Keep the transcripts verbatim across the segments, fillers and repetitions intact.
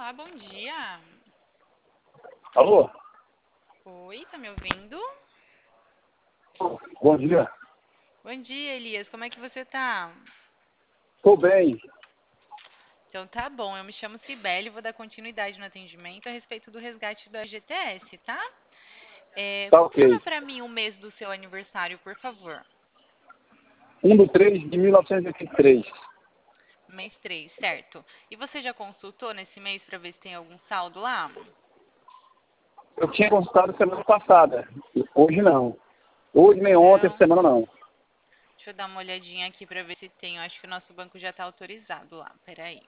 Olá, bom dia. Alô? Oi, tá me ouvindo? Bom dia. Bom dia, Elias. Como é que você tá? Tô bem. Então tá bom, eu me chamo Cibele e vou dar continuidade no atendimento a respeito do resgate do G T S, tá? É, Tá confirma ok. pra mim o mês do seu aniversário, por favor. um do três de mil novecentos e oitenta e três. Mês três, certo. E você já consultou nesse mês pra ver se tem algum saldo lá? Eu tinha consultado semana passada. Hoje não. Hoje nem ontem, essa Não. semana não. Deixa eu dar uma olhadinha aqui pra ver se tem. Eu acho que o nosso banco já tá autorizado lá. Peraí.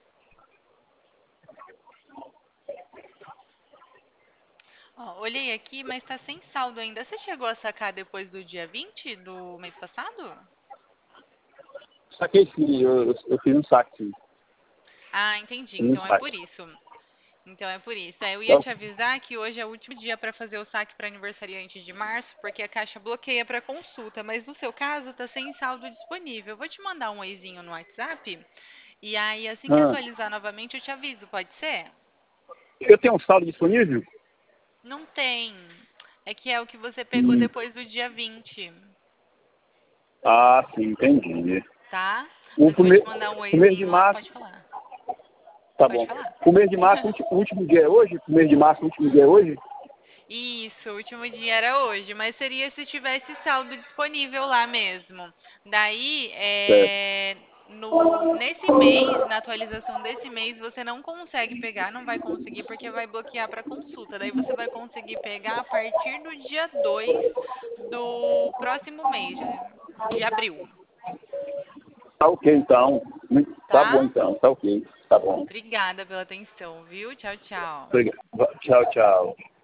Ó, olhei aqui, mas tá sem saldo ainda. Você chegou a sacar depois do dia vinte do mês passado? Saquei sim, eu, eu, eu fiz um saque sim. Ah, entendi. Fiz um Então é por saque. isso. Então é por isso. É, eu ia Tá, te avisar que hoje é o último dia para fazer o saque para aniversariante de março, porque a Caixa bloqueia para consulta. Mas no seu caso, tá sem saldo disponível. Eu vou te mandar um oizinho no WhatsApp. E aí, assim que ah, atualizar novamente, eu te aviso. Pode ser? eu tenho um saldo disponível? Não tem. É que é o que você pegou Hum. depois do dia vinte, Ah, sim, entendi. tá? O, Mas eu vou te prime... mandar um o mês de oizinho lá. março, Pode falar. tá Pode bom. falar. O mês de março, o último, o último dia é hoje? O mês de março, o último dia é hoje? Isso, o último dia era hoje, mas seria se tivesse saldo disponível lá mesmo. Daí, Certo. é, no, nesse mês, na atualização desse mês, você não consegue pegar, não vai conseguir porque vai bloquear para consulta. Daí você vai conseguir pegar a partir do dia dois do próximo mês, de, de abril, Tá ok então. Tá bom tá? então, tá ok. Tá bom. Obrigada pela atenção, viu? Tchau, tchau. Obrigado. Tchau, tchau.